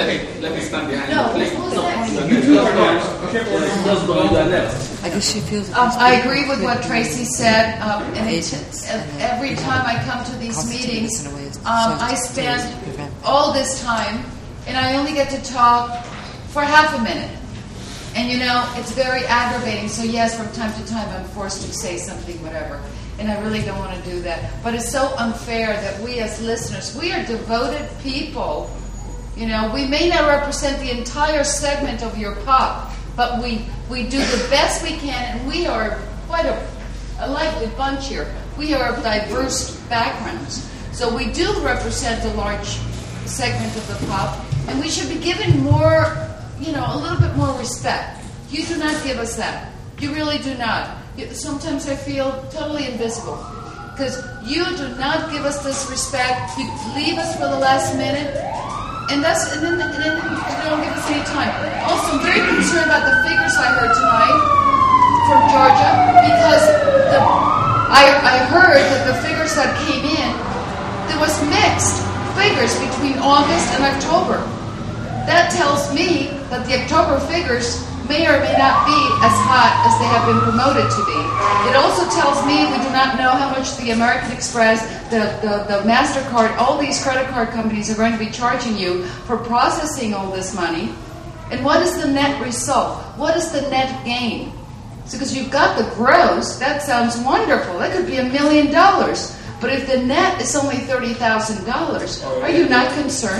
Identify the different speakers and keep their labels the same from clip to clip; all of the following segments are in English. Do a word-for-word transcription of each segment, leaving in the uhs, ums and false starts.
Speaker 1: let me let me stand behind
Speaker 2: No,
Speaker 1: you.
Speaker 2: who's next?
Speaker 1: You two are next. You are next.
Speaker 3: I guess she feels.
Speaker 2: Um, I agree with what Tracy said, um, and it, every time I come to these meetings, um, I spend all this time, and I only get to talk for half a minute. And you know, it's very aggravating, so yes, from time to time I'm forced to say something, whatever, and I really don't want to do that. But it's so unfair that we as listeners, we are devoted people. You know, we may not represent the entire segment of your pop, but we, we do the best we can, and we are quite a, a likely bunch here. We are of diverse backgrounds. So we do represent a large segment of the pop, and we should be given more, you know, a little bit more respect. You do not give us that. You really do not. You, sometimes I feel totally invisible, because you do not give us this respect. You leave us for the last minute. And that's and then, and then you don't give us any time. Also, I'm very concerned about the figures I heard tonight from Georgia, because the, I, I heard that the figures that came in, there was mixed figures between August and October. That tells me that the October figures may or may not be as hot as they have been promoted to be. It also tells me we do not know how much the American Express, the, the, the MasterCard, all these credit card companies are going to be charging you for processing all this money. And what is the net result? What is the net gain? So, because you've got the gross, that sounds wonderful. That could be a million dollars. But if the net is only thirty thousand dollars, are you not concerned?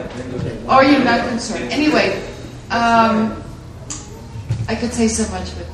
Speaker 2: Are you not concerned? Anyway, um, I could say so much, but